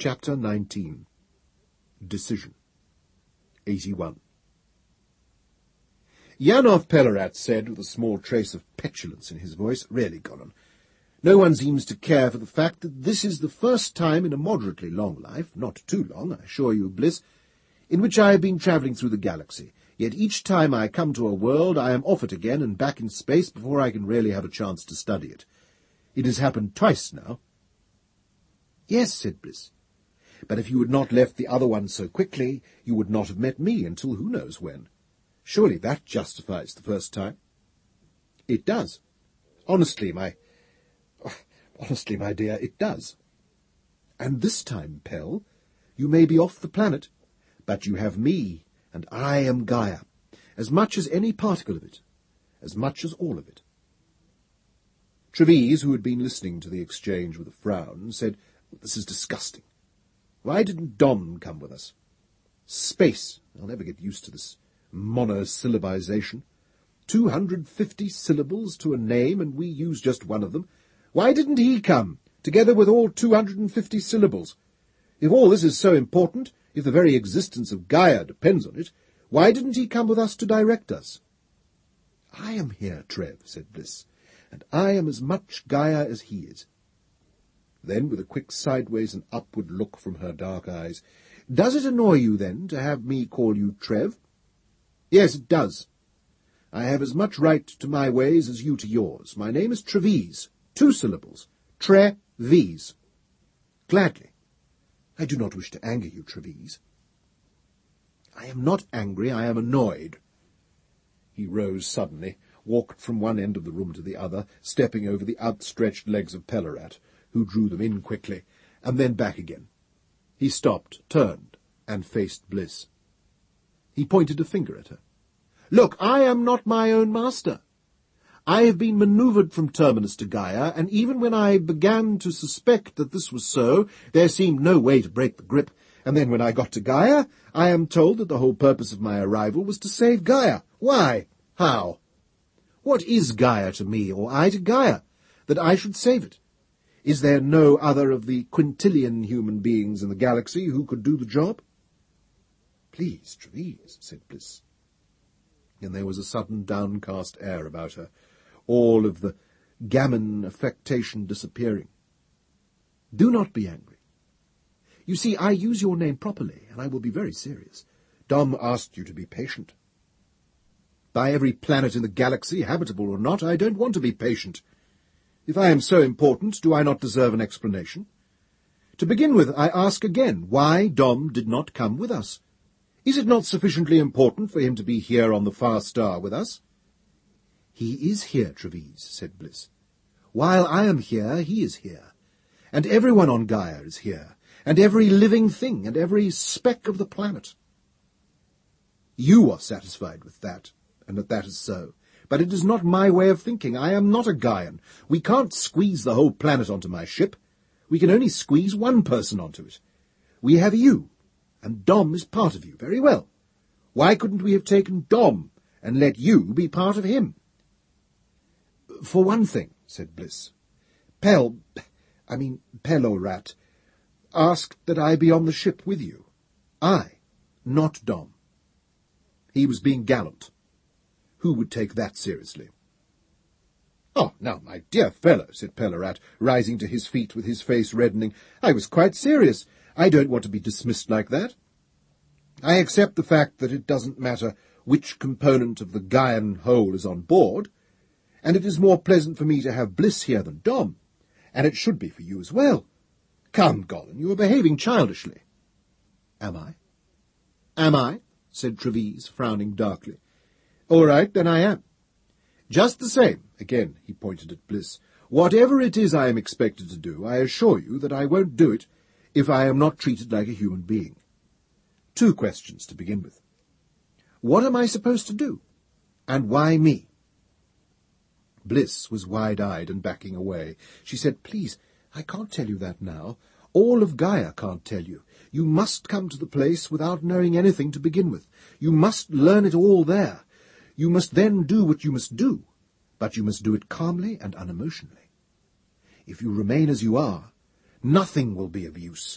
Chapter 19. Decision. 81. Yanov Pellerat said, with a small trace of petulance in his voice, "Really, Gollum, no one seems to care for the fact that this is the first time in a moderately long life, not too long, I assure you, Bliss, in which I have been travelling through the galaxy. Yet each time I come to a world, I am off it again and back in space before I can really have a chance to study it. It has happened twice now." "Yes," said Bliss. "But if you had not left the other one so quickly, you would not have met me until who knows when. Surely that justifies the first time." "It does. Honestly, my dear, it does. And this time, Pell, you may be off the planet, but you have me, and I am Gaia, as much as any particle of it, as much as all of it." Trevise, who had been listening to the exchange with a frown, said, "This is disgusting. Why didn't Dom come with us? Space. I'll never get used to this monosyllabization. 250 syllables to a name, and we use just one of them. Why didn't he come, together with all 250 syllables? If all this is so important, if the very existence of Gaia depends on it, why didn't he come with us to direct us?" "I am here, Trev," said Bliss, "and I am as much Gaia as he is." Then, with a quick sideways and upward look from her dark eyes, "Does it annoy you, then, to have me call you Trev?" "Yes, it does. I have as much right to my ways as you to yours. My name is Trevise. 2 syllables. Tre-vise." "Gladly. I do not wish to anger you, Trevise." "I am not angry, I am annoyed." He rose suddenly, walked from one end of the room to the other, stepping over the outstretched legs of Pellerat, who drew them in quickly, and then back again. He stopped, turned, and faced Bliss. He pointed a finger at her. "Look, I am not my own master. I have been manoeuvred from Terminus to Gaia, and even when I began to suspect that this was so, there seemed no way to break the grip. And then when I got to Gaia, I am told that the whole purpose of my arrival was to save Gaia. Why? How? What is Gaia to me, or I to Gaia, that I should save it? Is there no other of the quintillion human beings in the galaxy who could do the job?" "Please, Trevise," said Bliss. And there was a sudden downcast air about her, all of the gammon affectation disappearing. "Do not be angry. You see, I use your name properly, and I will be very serious. Dom asked you to be patient. By every planet in the galaxy, habitable or not, I don't want to be patient. If I am so important, do I not deserve an explanation? To begin with, I ask again, why Dom did not come with us? Is it not sufficiently important for him to be here on the far star with us?" "He is here, Trevise," said Bliss. "While I am here, he is here. And everyone on Gaia is here, and every living thing, and every speck of the planet. You are satisfied with that, and that is so. But it is not my way of thinking. I am not a Gaian. We can't squeeze the whole planet onto my ship. We can only squeeze one person onto it. We have you, and Dom is part of you. Very well. Why couldn't we have taken Dom and let you be part of him?" "For one thing," said Bliss, Pellerat, asked that I be on the ship with you. I, not Dom. He was being gallant. Who would take that seriously?" "Oh, now, my dear fellow," said Pellerat, rising to his feet with his face reddening, "I was quite serious. I don't want to be dismissed like that. I accept the fact that it doesn't matter which component of the Gaian whole is on board, and it is more pleasant for me to have Bliss here than Dom, and it should be for you as well. Come, Gollum, you are behaving childishly." "Am I?" "Am I?" said Trevise, frowning darkly. "All right, then I am. Just the same," again he pointed at Bliss, "whatever it is I am expected to do, I assure you that I won't do it if I am not treated like a human being. 2 questions to begin with. What am I supposed to do? And why me?" Bliss was wide-eyed and backing away. She said, "Please, I can't tell you that now. All of Gaia can't tell you. You must come to the place without knowing anything to begin with. You must learn it all there. You must then do what you must do, but you must do it calmly and unemotionally. If you remain as you are, nothing will be of use.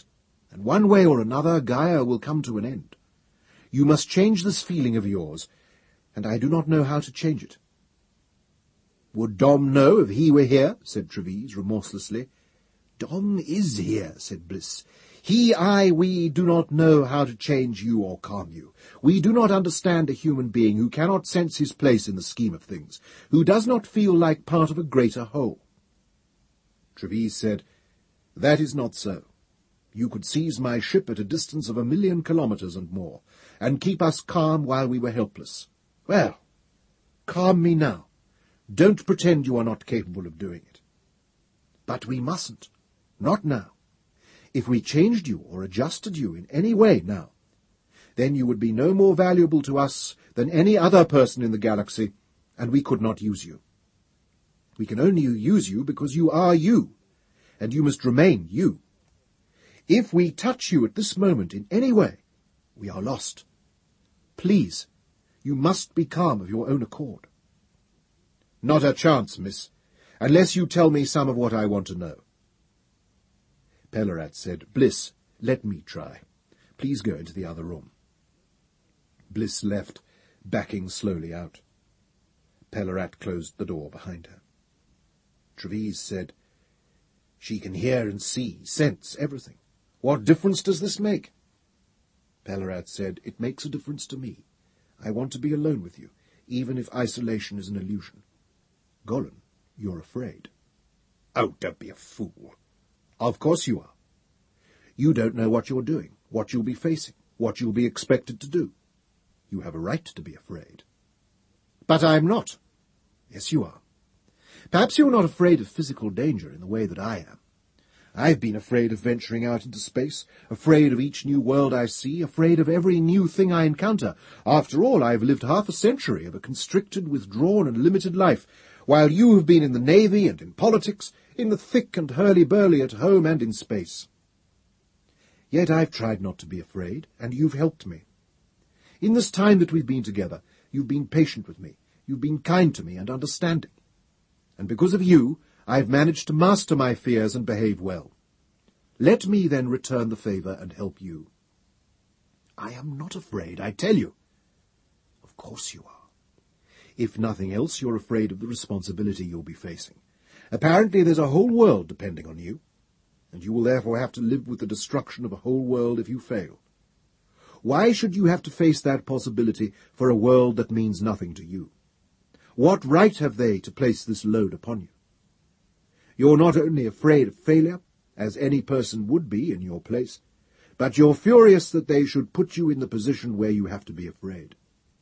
and one way or another Gaia will come to an end. You must change this feeling of yours, and I do not know how to change it." "Would Dom know if he were here?" said Treves remorselessly. "Dom is here," said Bliss. We do not know how to change you or calm you. We do not understand a human being who cannot sense his place in the scheme of things, who does not feel like part of a greater whole." Treves said, "That is not so. You could seize my ship at a distance of 1,000,000 kilometers and more, and keep us calm while we were helpless. Well, calm me now. Don't pretend you are not capable of doing it." "But we mustn't. Not now. If we changed you or adjusted you in any way now, then you would be no more valuable to us than any other person in the galaxy, and we could not use you. We can only use you because you are you, and you must remain you. If we touch you at this moment in any way, we are lost. Please, you must be calm of your own accord." "Not a chance, miss, unless you tell me some of what I want to know." Pellarat said, "Bliss, let me try. Please go into the other room." Bliss left, backing slowly out. Pellarat closed the door behind her. Treves said, "She can hear and see, sense, everything. What difference does this make?" Pellarat said, "It makes a difference to me. I want to be alone with you, even if isolation is an illusion. Golan, you're afraid." "Oh, don't be a fool." "Of course you are. You don't know what you're doing, what you'll be facing, what you'll be expected to do. You have a right to be afraid." "But I'm not." "Yes, you are. Perhaps you're not afraid of physical danger in the way that I am. I've been afraid of venturing out into space, afraid of each new world I see, afraid of every new thing I encounter. After all, I've lived half a century of a constricted, withdrawn, and limited life, while you have been in the Navy and in politics, in the thick and hurly-burly at home and in space. Yet I've tried not to be afraid, and you've helped me. In this time that we've been together, you've been patient with me, you've been kind to me and understanding. And because of you, I've managed to master my fears and behave well. Let me then return the favour and help you." "I am not afraid, I tell you." "Of course you are. If nothing else, you're afraid of the responsibility you'll be facing. Apparently there's a whole world depending on you, and you will therefore have to live with the destruction of a whole world if you fail. Why should you have to face that possibility for a world that means nothing to you? What right have they to place this load upon you? You're not only afraid of failure, as any person would be in your place, but you're furious that they should put you in the position where you have to be afraid."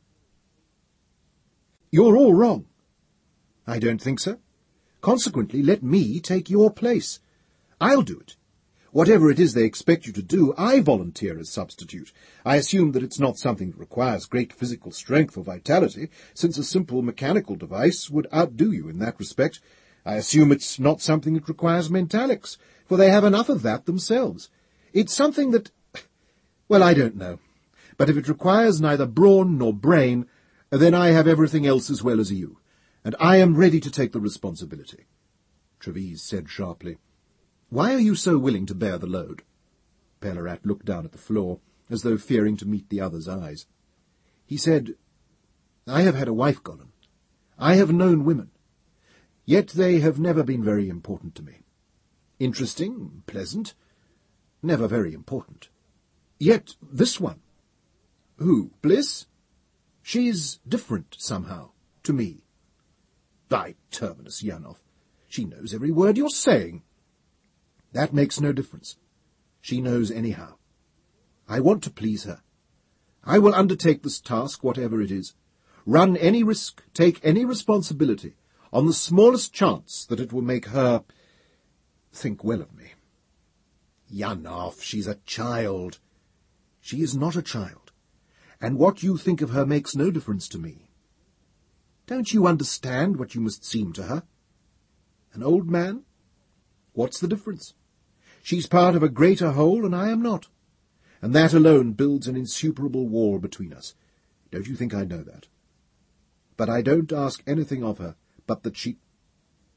"You're all wrong." "I don't think so. Consequently, let me take your place. I'll do it. Whatever it is they expect you to do, I volunteer as substitute. I assume that it's not something that requires great physical strength or vitality, since a simple mechanical device would outdo you in that respect. I assume it's not something that requires mentalics, for they have enough of that themselves. It's something that... well, I don't know. But if it requires neither brawn nor brain, then I have everything else as well as you, and I am ready to take the responsibility." Treves said sharply, "Why are you so willing to bear the load?" Pellarat looked down at the floor, as though fearing to meet the other's eyes. He said, "I have had a wife, Golan. I have known women. Yet they have never been very important to me. Interesting, pleasant, never very important. Yet this one—" "Who, Bliss?" "She's different, somehow, to me." "By Terminus, Yanov, she knows every word you're saying." "That makes no difference. She knows anyhow. I want to please her. I will undertake this task, whatever it is, run any risk, take any responsibility, on the smallest chance that it will make her think well of me." "Yanov, she's a child." "She is not a child, and what you think of her makes no difference to me. Don't you understand what you must seem to her? An old man? What's the difference? She's part of a greater whole, and I am not, and that alone builds an insuperable wall between us. Don't you think I know that? But I don't ask anything of her but that she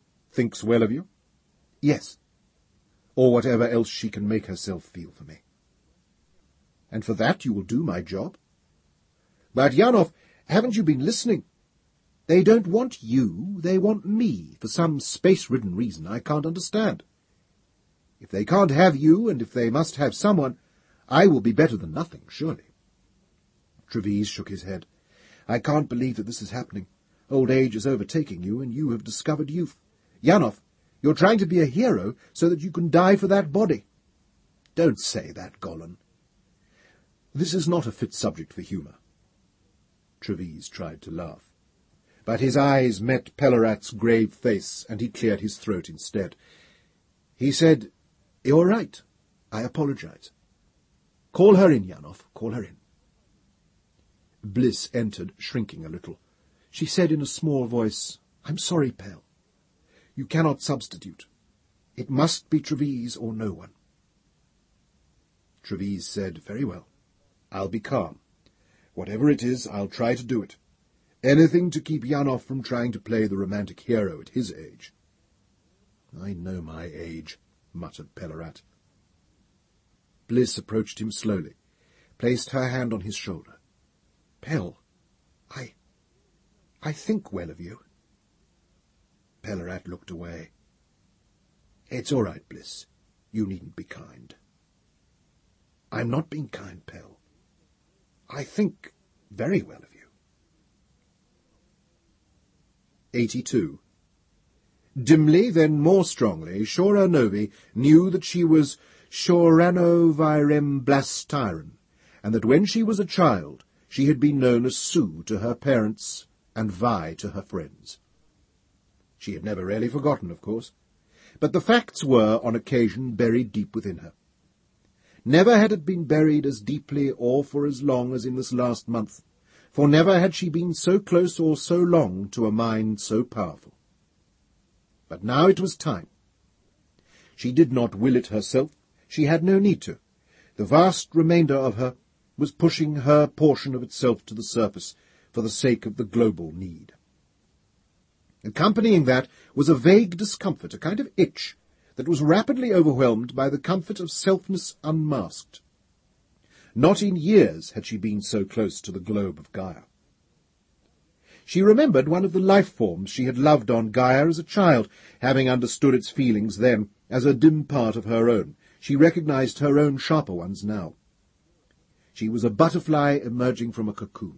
thinks well of you?" "Yes." "Or whatever else she can make herself feel for me." And for that you will do my job? But, Yanov, haven't you been listening? They don't want you, they want me, for some space-ridden reason I can't understand. If they can't have you, and if they must have someone, I will be better than nothing, surely. Treves shook his head. I can't believe that this is happening. Old age is overtaking you, and you have discovered youth. Yanov, you're trying to be a hero so that you can die for that body. Don't say that, Golan. This is not a fit subject for humour. Treves tried to laugh. But his eyes met Pelorat's grave face, and he cleared his throat instead. He said, You're right. I apologize. Call her in, Yanov. Call her in. Bliss entered, shrinking a little. She said in a small voice, I'm sorry, Pel. You cannot substitute. It must be Treves or no one. Treves said, Very well. I'll be calm. Whatever it is, I'll try to do it. Anything to keep Yanov from trying to play the romantic hero at his age. I know my age, muttered Pelorat. Bliss approached him slowly, placed her hand on his shoulder. Pel, I think well of you. Pelorat looked away. It's all right, Bliss. You needn't be kind. I'm not being kind, Pel. I think very well of you. 82. Dimly, then more strongly, Shora Novi knew that she was Shoranoviremblastyren, and that when she was a child she had been known as Sue to her parents and Vi to her friends. She had never really forgotten, of course, but the facts were, on occasion, buried deep within her. Never had it been buried as deeply or for as long as in this last month, for never had she been so close or so long to a mind so powerful. But now it was time. She did not will it herself. She had no need to. The vast remainder of her was pushing her portion of itself to the surface for the sake of the global need. Accompanying that was a vague discomfort, a kind of itch, that was rapidly overwhelmed by the comfort of selfness unmasked. Not in years had she been so close to the globe of Gaia. She remembered one of the life-forms she had loved on Gaia as a child, having understood its feelings then as a dim part of her own. She recognized her own sharper ones now. She was a butterfly emerging from a cocoon.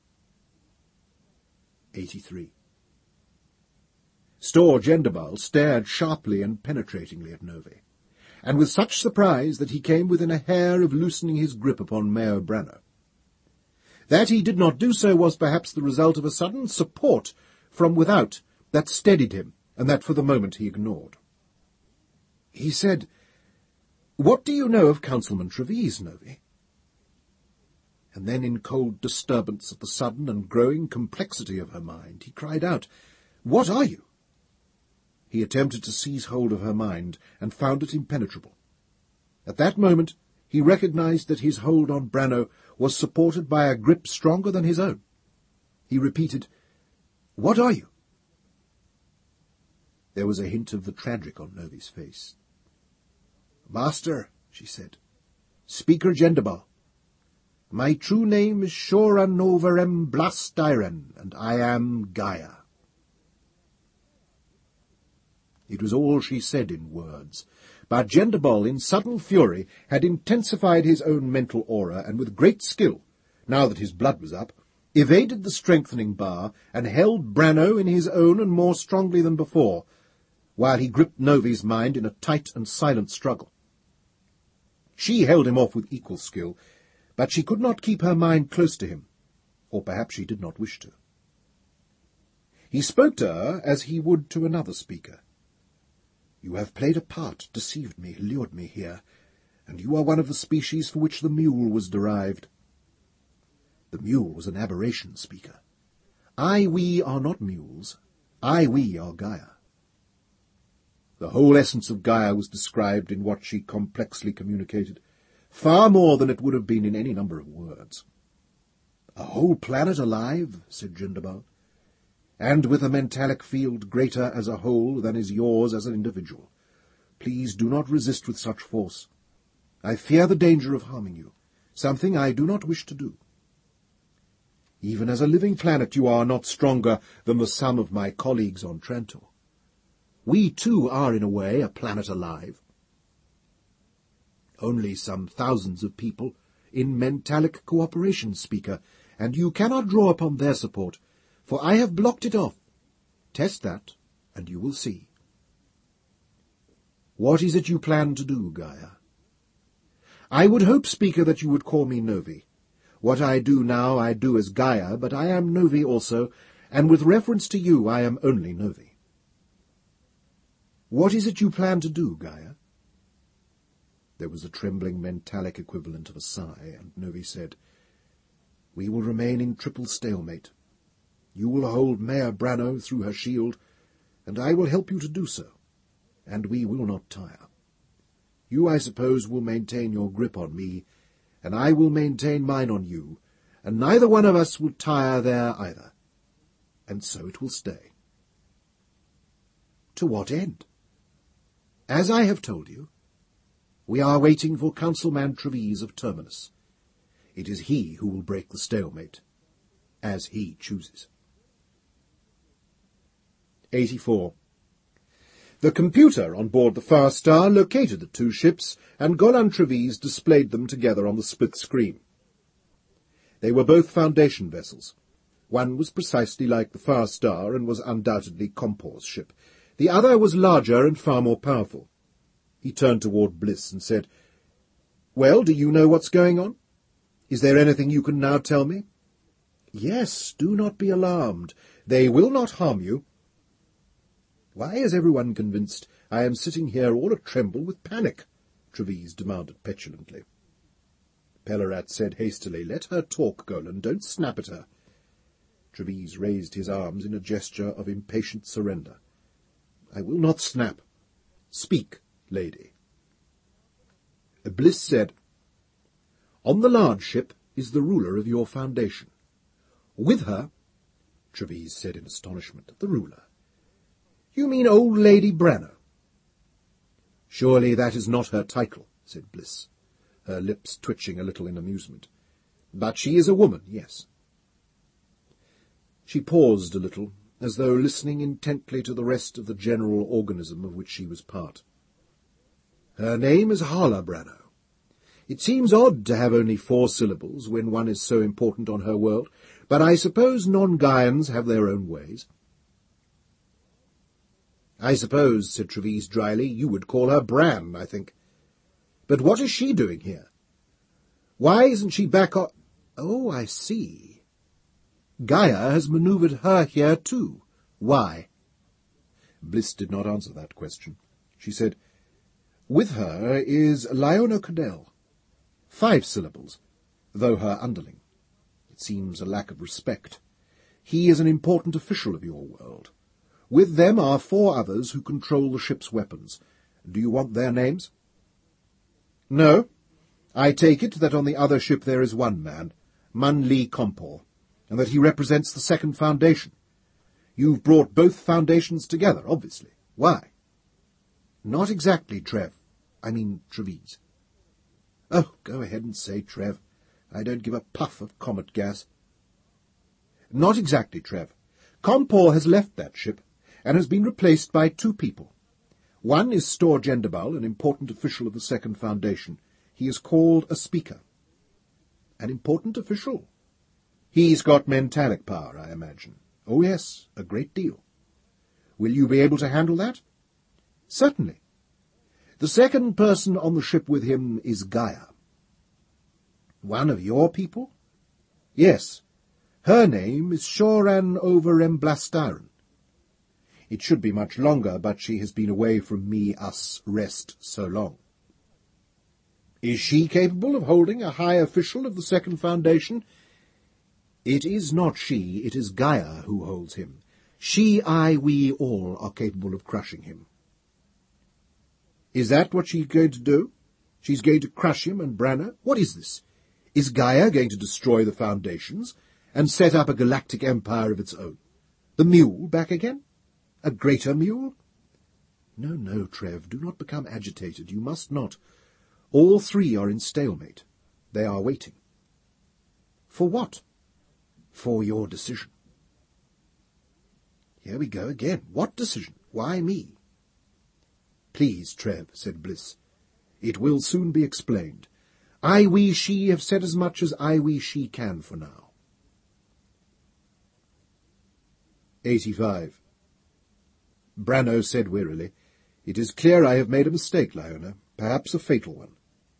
83. Stor Gendabal stared sharply and penetratingly at Novi, and with such surprise that he came within a hair of loosening his grip upon Mayor Branno. That he did not do so was perhaps the result of a sudden support from without that steadied him, and that for the moment he ignored. He said, "What do you know of Councilman Treves, Novi?" And then, in cold disturbance at the sudden and growing complexity of her mind, he cried out, "What are you?" He attempted to seize hold of her mind, and found it impenetrable. At that moment he recognized that his hold on Branno was supported by a grip stronger than his own. He repeated, "What are you?" There was a hint of the tragic on Novi's face. "Master," she said, "Speaker Gendabal, my true name is Shoranoviremblastyren, and I am Gaia." It was all she said in words, but Gendabal, in sudden fury, had intensified his own mental aura, and with great skill, now that his blood was up, evaded the strengthening bar, and held Branno in his own and more strongly than before, while he gripped Novi's mind in a tight and silent struggle. She held him off with equal skill, but she could not keep her mind close to him, or perhaps she did not wish to. He spoke to her as he would to another speaker. "You have played a part, deceived me, lured me here, and you are one of the species for which the mule was derived." The mule was an aberration, Speaker. We are not mules. We are Gaia. The whole essence of Gaia was described in what she complexly communicated, far more than it would have been in any number of words. "A whole planet alive," said Gendabal, "and with a mentalic field greater as a whole than is yours as an individual. Please do not resist with such force. I fear the danger of harming you. something I do not wish to do. Even as a living planet you are not stronger than the sum of my colleagues on Trantor. We too are in a way a planet alive. Only some thousands of people in mentalic cooperation, Speaker, and you cannot draw upon their support, for I have blocked it off. Test that, and you will see. What is it you plan to do, Gaia? I would hope, Speaker, that you would call me Novi. What I do now I do as Gaia, but I am Novi also, and with reference to you I am only Novi. What is it you plan to do, Gaia? There was a trembling mentalic equivalent of a sigh, and Novi said, We will remain in triple stalemate. You will hold Mayor Branno through her shield, and I will help you to do so, and we will not tire. You, I suppose, will maintain your grip on me, and I will maintain mine on you, and neither one of us will tire there either. And so it will stay. To what end? As I have told you, we are waiting for Councilman Treves of Terminus. It is he who will break the stalemate, as he chooses. 84. The computer on board the Far Star located the two ships, and Golan Treves displayed them together on the split screen. They were both Foundation vessels. One was precisely like the Far Star and was undoubtedly Compor's ship. The other was larger and far more powerful. He turned toward Bliss and said, Well, do you know what's going on? Is there anything you can now tell me? Yes, do not be alarmed. They will not harm you. Why is everyone convinced I am sitting here all a-tremble with panic? Treves demanded petulantly. Pellerat said hastily, Let her talk, Golan, don't snap at her. Treves raised his arms in a gesture of impatient surrender. I will not snap. Speak, lady. Bliss said, On the large ship is the ruler of your Foundation. With her, Treves said in astonishment, the ruler. You mean old Lady Branno? Surely that is not her title, said Bliss, her lips twitching a little in amusement. But she is a woman, yes. She paused a little, as though listening intently to the rest of the general organism of which she was part. Her name is Hala Branno. It seems odd to have only 4 syllables when one is so important on her world, but I suppose non-Gaians have their own ways. I suppose, said Treves dryly, you would call her Bran, I think. But what is she doing here? Why isn't she back on... Oh, I see. Gaia has manoeuvred her here too. Why? Bliss did not answer that question. She said, With her is Liono Cadell. 5 syllables, though her underling. It seems a lack of respect. He is an important official of your world. With them are 4 others who control the ship's weapons. Do you want their names? No. I take it that on the other ship there is one man, Mun-Li Compor, and that he represents the Second Foundation. You've brought both foundations together, obviously. Why? Not exactly, Treves. Oh, go ahead and say Trev. I don't give a puff of comet gas. Not exactly, Trev. Compor has left that ship, and has been replaced by 2 people. One is Stor Gendabal, an important official of the Second Foundation. He is called a Speaker. An important official? He's got mentalic power, I imagine. Oh, yes, a great deal. Will you be able to handle that? Certainly. The second person on the ship with him is Gaia. One of your people? Yes. Her name is Shoran over Emblastaran. It should be much longer, but she has been away from me, us, rest so long. Is she capable of holding a high official of the Second Foundation? It is not she, it is Gaia who holds him. She, I, we all are capable of crushing him. Is that what she's going to do? She's going to crush him and Branno? What is this? Is Gaia going to destroy the Foundations and set up a galactic empire of its own? The mule back again? A greater mule? No, no, Trev, do not become agitated. You must not. All 3 are in stalemate. They are waiting. For what? For your decision. Here we go again. What decision? Why me? Please, Trev, said Bliss. It will soon be explained. I, we, she have said as much as I, we, she can for now. 85. Branno said wearily, It is clear I have made a mistake, Lyona, perhaps a fatal one.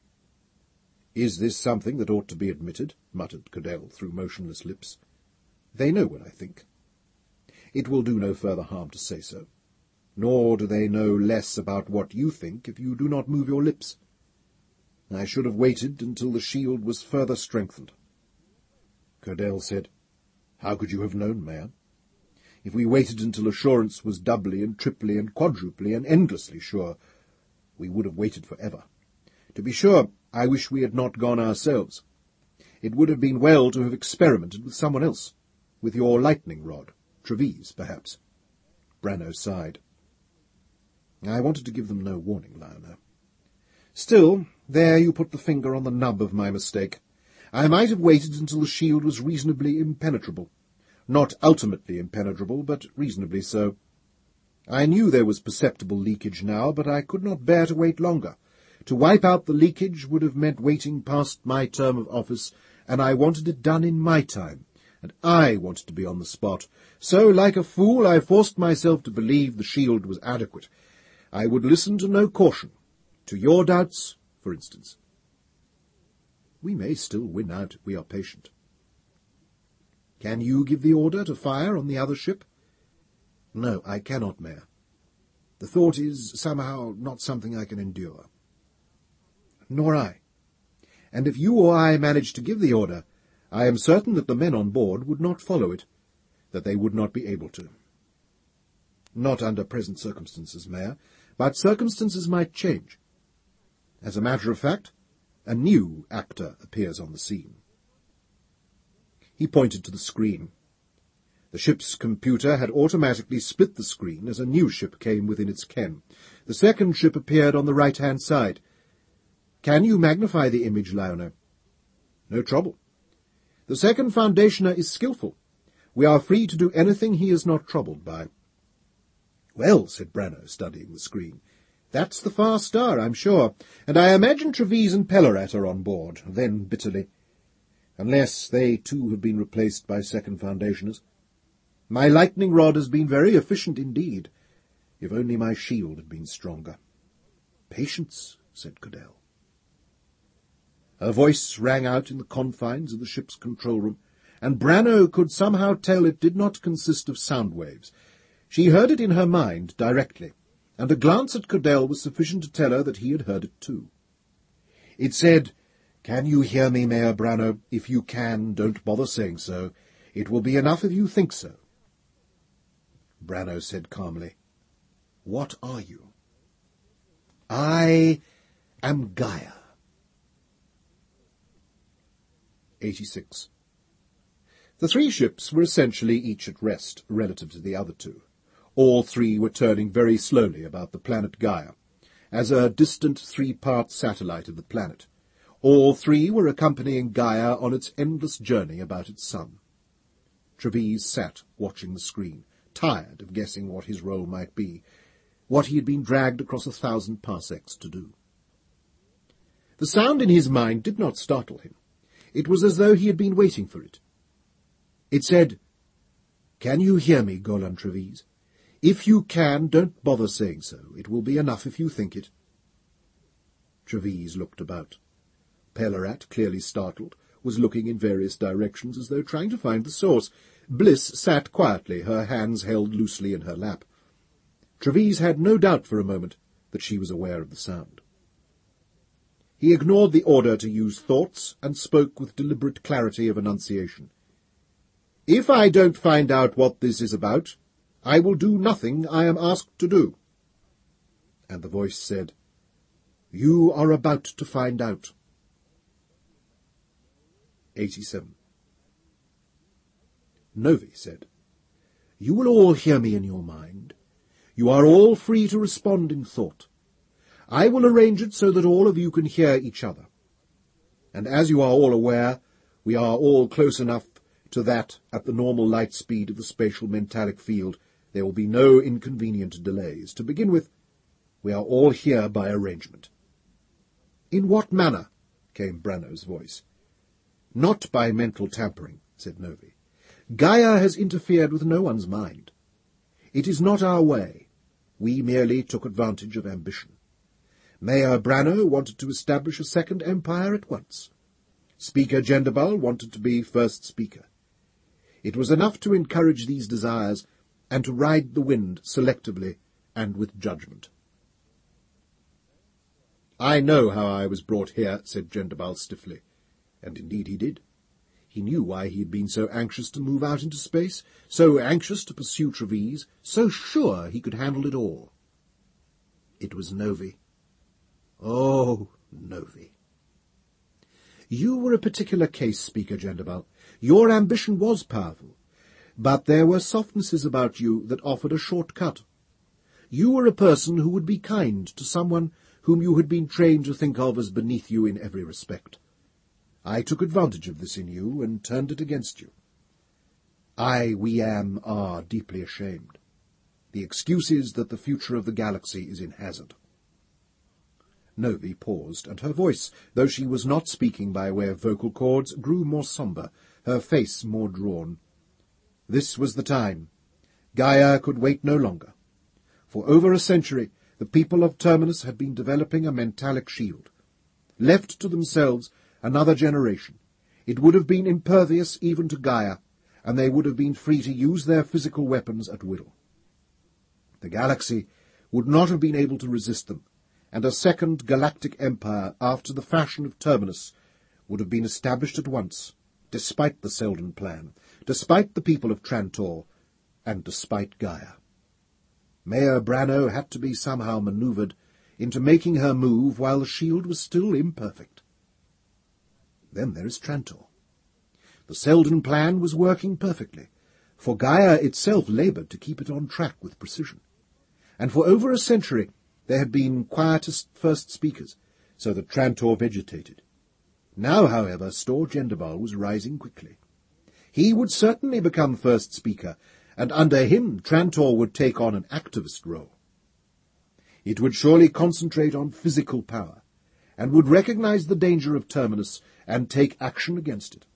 Is this something that ought to be admitted? Muttered Cadell through motionless lips. They know what I think. It will do no further harm to say so. Nor do they know less about what you think if you do not move your lips. I should have waited until the shield was further strengthened. Cadell said, How could you have known, Mayor? If we waited until assurance was doubly and triply and quadruply and endlessly sure, we would have waited for ever. To be sure, I wish we had not gone ourselves. It would have been well to have experimented with someone else, with your lightning rod, Treves, perhaps. Branno sighed. I wanted to give them no warning, Lyona. Still, there you put the finger on the nub of my mistake. I might have waited until the shield was reasonably impenetrable. Not ultimately impenetrable, but reasonably so. I knew there was perceptible leakage now, but I could not bear to wait longer. To wipe out the leakage would have meant waiting past my term of office, and I wanted it done in my time, and I wanted to be on the spot. So, like a fool, I forced myself to believe the shield was adequate. I would listen to no caution. To your doubts, for instance. We may still win out if we are patient. Can you give the order to fire on the other ship? No, I cannot, Mayor. The thought is somehow not something I can endure. Nor I. And if you or I manage to give the order, I am certain that the men on board would not follow it, that they would not be able to. Not under present circumstances, Mayor, but circumstances might change. As a matter of fact, a new actor appears on the scene. He pointed to the screen. The ship's computer had automatically split the screen as a new ship came within its ken. The second ship appeared on the right-hand side. Can you magnify the image, Lyona? No trouble. The second foundationer is skillful. We are free to do anything he is not troubled by. Well, said Branno, studying the screen, that's the Far Star, I'm sure, and I imagine Treves and Pellerat are on board. Then, bitterly, unless they too have been replaced by second foundationers. My lightning rod has been very efficient indeed, if only my shield had been stronger. Patience, said Cadell. Her voice rang out in the confines of the ship's control room, and Branno could somehow tell it did not consist of sound waves. She heard it in her mind directly, and a glance at Cadell was sufficient to tell her that he had heard it too. It said, Can you hear me, Mayor Branno? If you can, don't bother saying so. It will be enough if you think so. Branno said calmly, What are you? I am Gaia. 86. The three ships were essentially each at rest, relative to the other two. All three were turning very slowly about the planet Gaia, as a distant three-part satellite of the planet. All three were accompanying Gaia on its endless journey about its sun. Treves sat watching the screen, tired of guessing what his role might be, what he had been dragged across 1,000 parsecs to do. The sound in his mind did not startle him. It was as though he had been waiting for it. It said, Can you hear me, Golan Treves? If you can, don't bother saying so. It will be enough if you think it. Treves looked about. Pellerat, clearly startled, was looking in various directions as though trying to find the source. Bliss sat quietly, her hands held loosely in her lap. Treves had no doubt for a moment that she was aware of the sound. He ignored the order to use thoughts and spoke with deliberate clarity of enunciation. If I don't find out what this is about, I will do nothing I am asked to do. And the voice said, You are about to find out. 87. Novi said, You will all hear me in your mind. You are all free to respond in thought. I will arrange it so that all of you can hear each other. And as you are all aware, we are all close enough to that at the normal light speed of the spatial mentalic field. There will be no inconvenient delays. To begin with, we are all here by arrangement. In what manner? Came Branno's voice. Not by mental tampering, said Novi. Gaia has interfered with no one's mind. It is not our way. We merely took advantage of ambition. Mayor Branno wanted to establish a second empire at once. Speaker Gendabal wanted to be first speaker. It was enough to encourage these desires and to ride the wind selectively and with judgment. I know how I was brought here, said Gendabal stiffly. And indeed he did. He knew why he had been so anxious to move out into space, so anxious to pursue Treves, so sure he could handle it all. It was Novi. Oh, Novi. You were a particular case, Speaker Gendabal. Your ambition was powerful, but there were softnesses about you that offered a short cut. You were a person who would be kind to someone whom you had been trained to think of as beneath you in every respect. I took advantage of this in you and turned it against you. We are deeply ashamed. The excuse is that the future of the galaxy is in hazard. Novi paused, and her voice, though she was not speaking by way of vocal cords, grew more sombre, her face more drawn. This was the time. Gaia could wait no longer. For over a century, the people of Terminus had been developing a mentalic shield. Left to themselves, another generation, it would have been impervious even to Gaia, and they would have been free to use their physical weapons at will. The galaxy would not have been able to resist them, and a second galactic empire after the fashion of Terminus would have been established at once, despite the Selden plan, despite the people of Trantor, and despite Gaia. Mayor Branno had to be somehow manoeuvred into making her move while the shield was still imperfect. Then there is Trantor. The Selden plan was working perfectly, for Gaia itself laboured to keep it on track with precision. And for over a century there had been quietist first speakers, so that Trantor vegetated. Now, however, Stor Gendabal was rising quickly. He would certainly become first speaker, and under him Trantor would take on an activist role. It would surely concentrate on physical power, and would recognize the danger of Terminus and take action against it.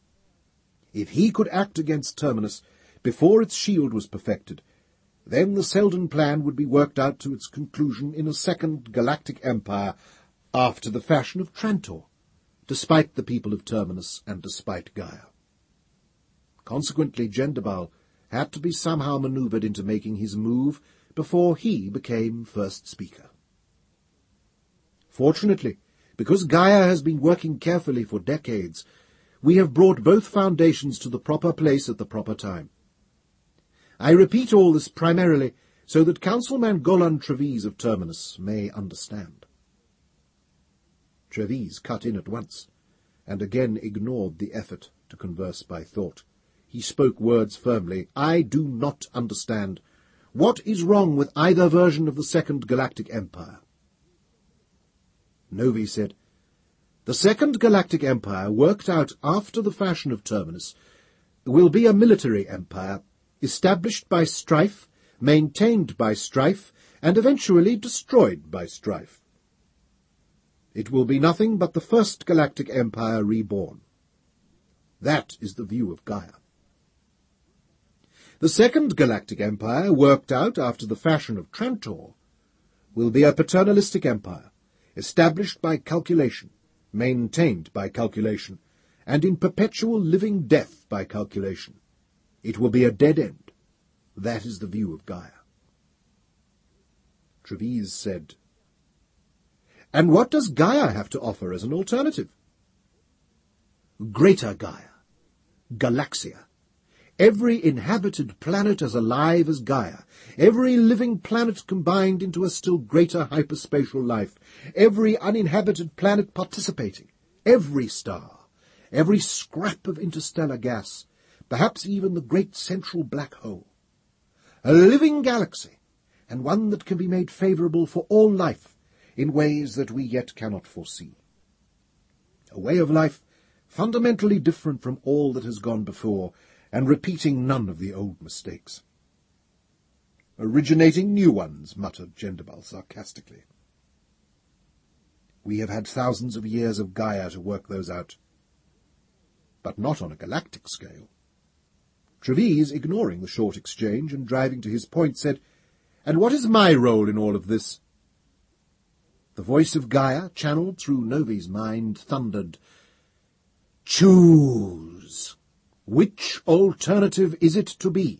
If he could act against Terminus before its shield was perfected, then the Selden plan would be worked out to its conclusion in a second galactic empire after the fashion of Trantor, despite the people of Terminus and despite Gaia. Consequently, Gendabal had to be somehow manoeuvred into making his move before he became first speaker. Fortunately, because Gaia has been working carefully for decades, we have brought both foundations to the proper place at the proper time. I repeat all this primarily so that Councilman Golan Treves of Terminus may understand. Treves cut in at once, and again ignored the effort to converse by thought. He spoke words firmly. I do not understand. What is wrong with either version of the Second Galactic Empire? Novi said, The Second Galactic Empire, worked out after the fashion of Terminus, will be a military empire, established by strife, maintained by strife, and eventually destroyed by strife. It will be nothing but the First Galactic Empire reborn. That is the view of Gaia. The Second Galactic Empire, worked out after the fashion of Trantor, will be a paternalistic empire, established by calculation, maintained by calculation, and in perpetual living death by calculation. It will be a dead end. That is the view of Gaia. Treves said, And what does Gaia have to offer as an alternative? Greater Gaia. Galaxia. Every inhabited planet as alive as Gaia, every living planet combined into a still greater hyperspatial life, every uninhabited planet participating, every star, every scrap of interstellar gas, perhaps even the great central black hole. A living galaxy, and one that can be made favourable for all life in ways that we yet cannot foresee. A way of life fundamentally different from all that has gone before, and repeating none of the old mistakes. Originating new ones, muttered Gendebal sarcastically. We have had thousands of years of Gaia to work those out, but not on a galactic scale. Treves, ignoring the short exchange and driving to his point, said, "And what is my role in all of this?" The voice of Gaia, channeled through Novi's mind, thundered, "Choose! Which alternative is it to be?"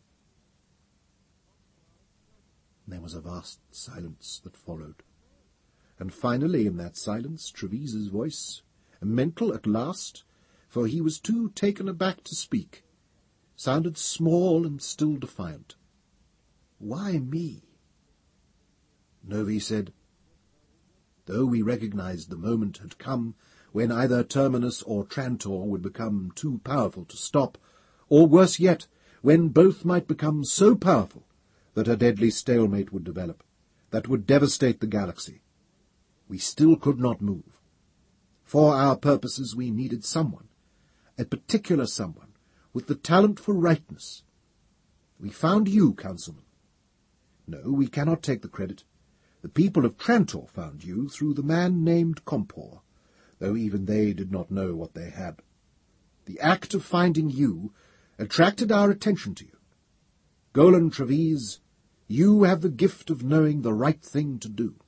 There was a vast silence that followed, and finally in that silence Treves's voice, mental at last, for he was too taken aback to speak, sounded small and still defiant. "Why me?" Novi said, "Though we recognized the moment had come when either Terminus or Trantor would become too powerful to stop, or worse yet, when both might become so powerful that a deadly stalemate would develop, that would devastate the galaxy, we still could not move. For our purposes we needed someone, a particular someone, with the talent for rightness. We found you, Councilman. No, we cannot take the credit. The people of Trantor found you through the man named Compor, though even they did not know what they had. The act of finding you attracted our attention to you. Golan Treves, you have the gift of knowing the right thing to do."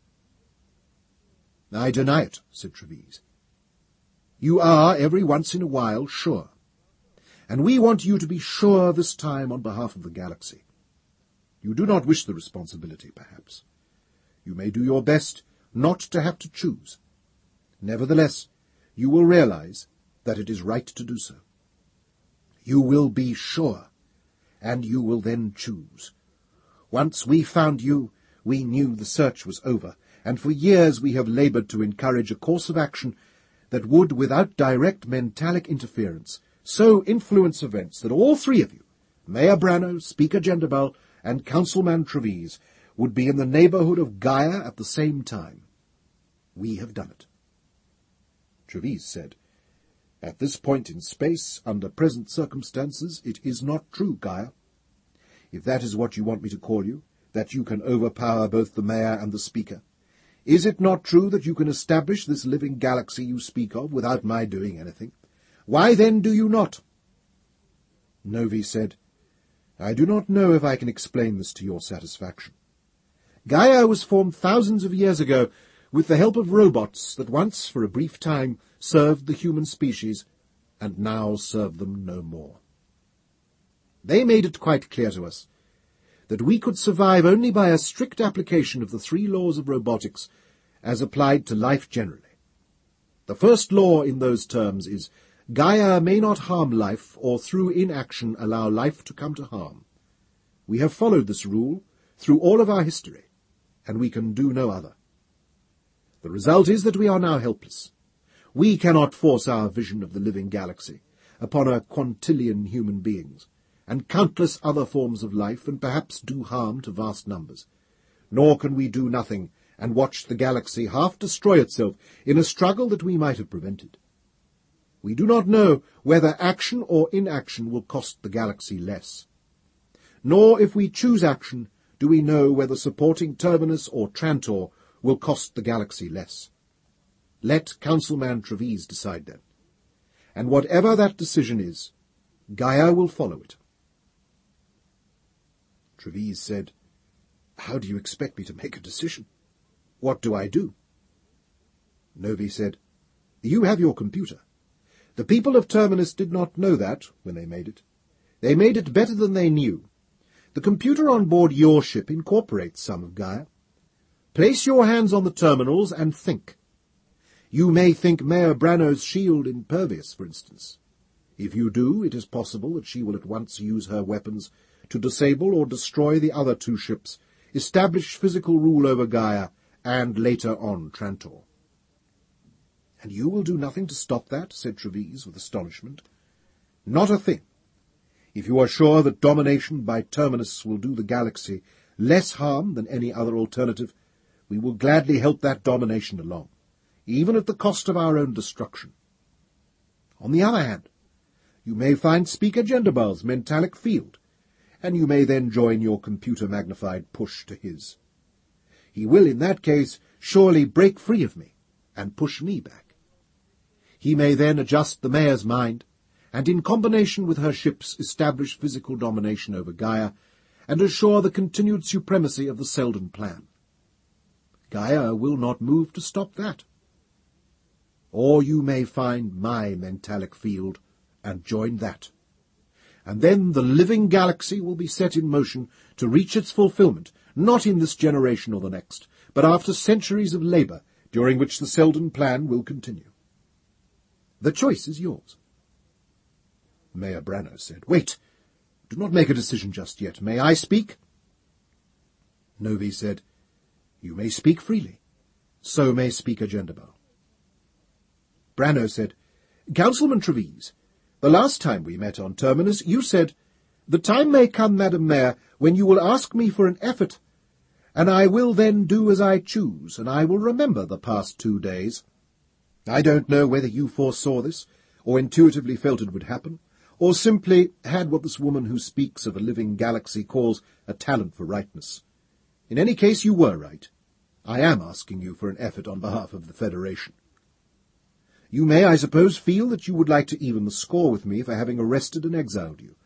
"I deny it," said Treves. "You are, every once in a while, sure. And we want you to be sure this time on behalf of the galaxy. You do not wish the responsibility, perhaps. You may do your best not to have to choose. Nevertheless, you will realize that it is right to do so. You will be sure, and you will then choose. Once we found you, we knew the search was over, and for years we have labored to encourage a course of action that would, without direct mentalic interference, so influence events that all three of you, Mayor Branno, Speaker Gendebal, and Councilman Treves, would be in the neighborhood of Gaia at the same time. We have done it." Treves said, "At this point in space, under present circumstances, it is not true, Gaia. If that is what you want me to call you, that you can overpower both the Mayor and the Speaker, is it not true that you can establish this living galaxy you speak of without my doing anything? Why then do you not?" Novi said, "I do not know if I can explain this to your satisfaction. Gaia was formed thousands of years ago with the help of robots that once, for a brief time, served the human species, and now serve them no more. They made it quite clear to us that we could survive only by a strict application of the 3 laws of robotics as applied to life generally. The first law in those terms is, Gaia may not harm life or through inaction allow life to come to harm. We have followed this rule through all of our history, and we can do no other. The result is that we are now helpless. We cannot force our vision of the living galaxy upon a quintillion human beings, and countless other forms of life, and perhaps do harm to vast numbers. Nor can we do nothing and watch the galaxy half destroy itself in a struggle that we might have prevented. We do not know whether action or inaction will cost the galaxy less. Nor, if we choose action, do we know whether supporting Terminus or Trantor will cost the galaxy less. Let Councilman Treves decide then. And whatever that decision is, Gaia will follow it." Treves said, "How do you expect me to make a decision? What do I do?" Novi said, "You have your computer. The people of Terminus did not know that when they made it. They made it better than they knew. The computer on board your ship incorporates some of Gaia. Place your hands on the terminals and think. You may think Mayor Branno's shield impervious, for instance. If you do, it is possible that she will at once use her weapons to disable or destroy the other 2 ships, establish physical rule over Gaia, and later on Trantor." "And you will do nothing to stop that?" said Treves with astonishment. "Not a thing. If you are sure that domination by Terminus will do the galaxy less harm than any other alternative, we will gladly help that domination along. even at the cost of our own destruction. On the other hand, you may find Speaker Genderbal's mentalic field, and you may then join your computer-magnified push to his. He will, in that case, surely break free of me and push me back. He may then adjust the Mayor's mind, and in combination with her ships establish physical domination over Gaia, and assure the continued supremacy of the Selden plan. Gaia will not move to stop that. Or you may find my mentalic field and join that. And then the living galaxy will be set in motion to reach its fulfillment, not in this generation or the next, but after centuries of labour, during which the Selden plan will continue. The choice is yours. Mayor Brano said, "Wait, do not make a decision just yet. May I speak?" Novi said, "You may speak freely. So may Speaker Genderbal." Brano said, "Councilman Treves, the last time we met on Terminus, you said, 'The time may come, Madam Mayor, when you will ask me for an effort, and I will then do as I choose, and I will remember the past 2 days.' I don't know whether you foresaw this, or intuitively felt it would happen, or simply had what this woman who speaks of a living galaxy calls a talent for rightness. In any case, you were right. I am asking you for an effort on behalf of the Federation. You may, I suppose, feel that you would like to even the score with me for having arrested and exiled you.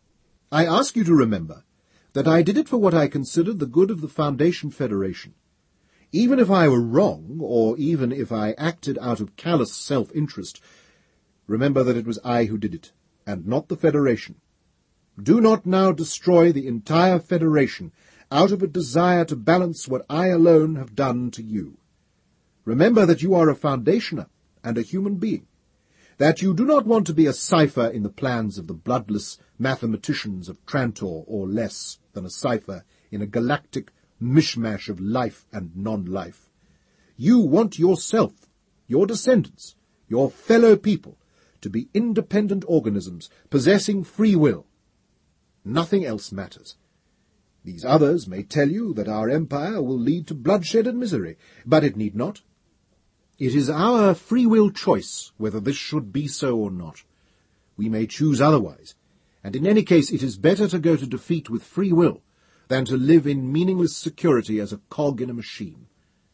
I ask you to remember that I did it for what I considered the good of the Foundation Federation. Even if I were wrong, or even if I acted out of callous self-interest, remember that it was I who did it, and not the Federation. Do not now destroy the entire Federation out of a desire to balance what I alone have done to you. Remember that you are a Foundationer and a human being, that you do not want to be a cipher in the plans of the bloodless mathematicians of Trantor, or less than a cipher in a galactic mishmash of life and non-life. You want yourself, your descendants, your fellow people, to be independent organisms possessing free will. Nothing else matters. These others may tell you that our empire will lead to bloodshed and misery, but it need not. It is our free will choice whether this should be so or not. We may choose otherwise, and in any case it is better to go to defeat with free will than to live in meaningless security as a cog in a machine.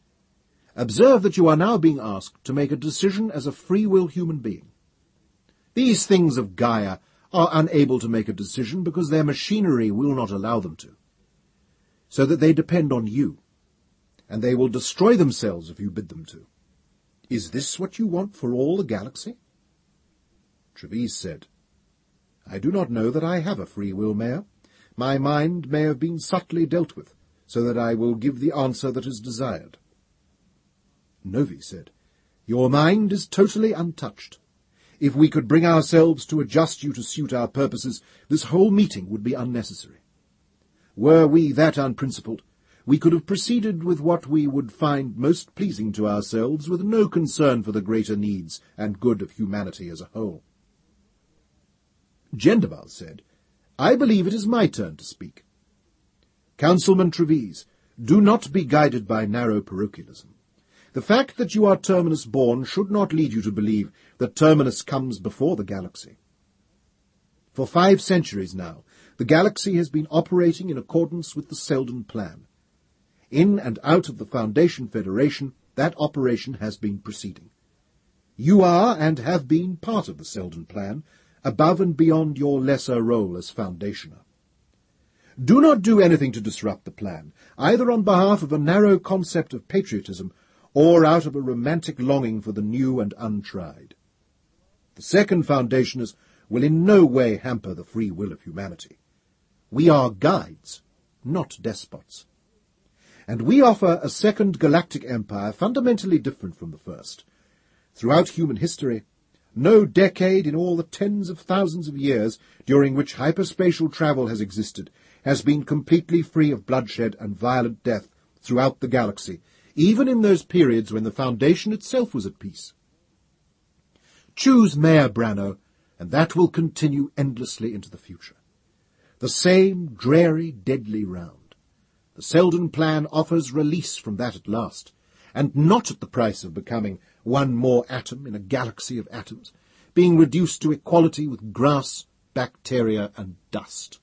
Observe that you are now being asked to make a decision as a free will human being. These things of Gaia are unable to make a decision because their machinery will not allow them to, so that they depend on you, and they will destroy themselves if you bid them to. Is this what you want for all the galaxy?" Treves said, "I do not know that I have a free will, Mayor. My mind may have been subtly dealt with, so that I will give the answer that is desired." Novi said, "Your mind is totally untouched. If we could bring ourselves to adjust you to suit our purposes, this whole meeting would be unnecessary. Were we that unprincipled, we could have proceeded with what we would find most pleasing to ourselves, with no concern for the greater needs and good of humanity as a whole." Genderbal said, "I believe it is my turn to speak. Councilman Treves, do not be guided by narrow parochialism. The fact that you are Terminus-born should not lead you to believe that Terminus comes before the galaxy. For 5 centuries now, the galaxy has been operating in accordance with the Selden plan. In and out of the Foundation Federation, that operation has been proceeding. You are and have been part of the Selden plan, above and beyond your lesser role as Foundationer. Do not do anything to disrupt the plan, either on behalf of a narrow concept of patriotism or out of a romantic longing for the new and untried. The second Foundationers will in no way hamper the free will of humanity. We are guides, not despots. And we offer a second galactic empire fundamentally different from the first. Throughout human history, no decade in all the tens of thousands of years during which hyperspatial travel has existed has been completely free of bloodshed and violent death throughout the galaxy, even in those periods when the Foundation itself was at peace. Choose Mayor Brano, and that will continue endlessly into the future. The same dreary, deadly round. The Selden plan offers release from that at last, and not at the price of becoming one more atom in a galaxy of atoms, being reduced to equality with grass, bacteria, and dust.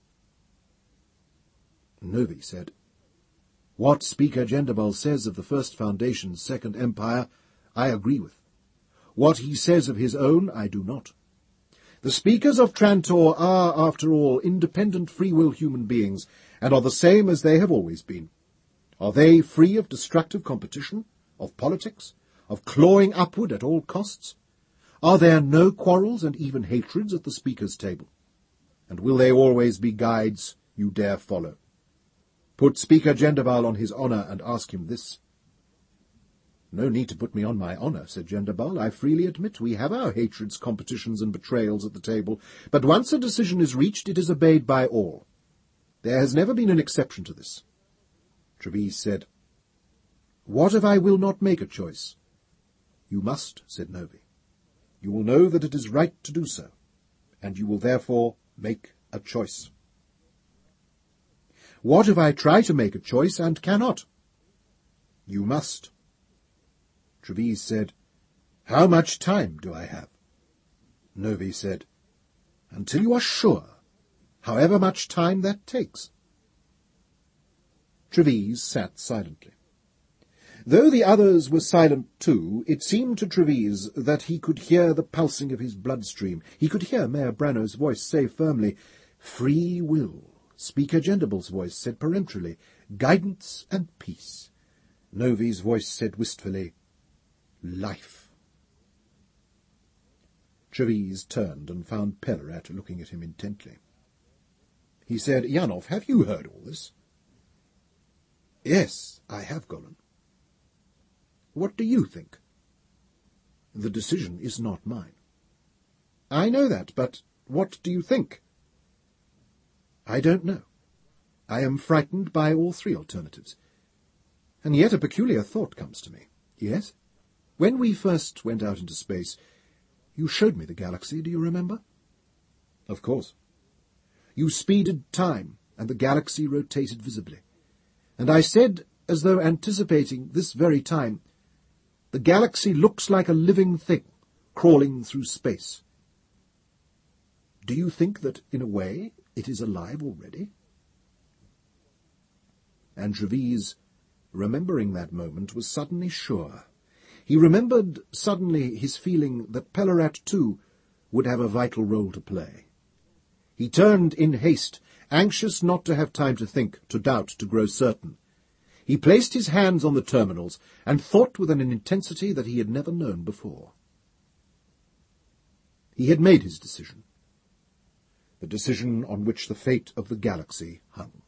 Novi said, "What Speaker Gendabal says of the First Foundation's Second Empire, I agree with. What he says of his own, I do not. The speakers of Trantor are, after all, independent free-will human beings, and are the same as they have always been. Are they free of destructive competition, of politics, of clawing upward at all costs? Are there no quarrels and even hatreds at the speakers' table? And will they always be guides you dare follow? Put Speaker Gendabal on his honour and ask him this." "No need to put me on my honour," said Gendabal. "I freely admit we have our hatreds, competitions, and betrayals at the table, but once a decision is reached, it is obeyed by all. There has never been an exception to this." Trevise said, "What if I will not make a choice?" "You must," said Novi. "You will know that it is right to do so, and you will therefore make a choice." "What if I try to make a choice and cannot?" "You must." Trevise said, "How much time do I have?" Novi said, "Until you are sure, however much time that takes." Trevise sat silently. Though the others were silent too, it seemed to Trevise that he could hear the pulsing of his bloodstream. He could hear Mayor Brano's voice say firmly, "Free will." Speaker Gendabal's voice said peremptorily, "Guidance and peace." Novi's voice said wistfully, "Life." Trevise turned and found Pellarat looking at him intently. He said, "Yanov, have you heard all this?" "Yes, I have, Golan." "What do you think?" "The decision is not mine." "I know that, but what do you think?" "I don't know. I am frightened by all three alternatives. And yet a peculiar thought comes to me." "Yes?" "When we first went out into space, you showed me the galaxy, do you remember?" "Of course." "You speeded time, and the galaxy rotated visibly. And I said, as though anticipating this very time, the galaxy looks like a living thing, crawling through space. Do you think that, in a way, it is alive already?" And Trevise, remembering that moment, was suddenly sure. He remembered suddenly his feeling that Pellarat, too, would have a vital role to play. He turned in haste, anxious not to have time to think, to doubt, to grow certain. He placed his hands on the terminals and thought with an intensity that he had never known before. He had made his decision, the decision on which the fate of the galaxy hung.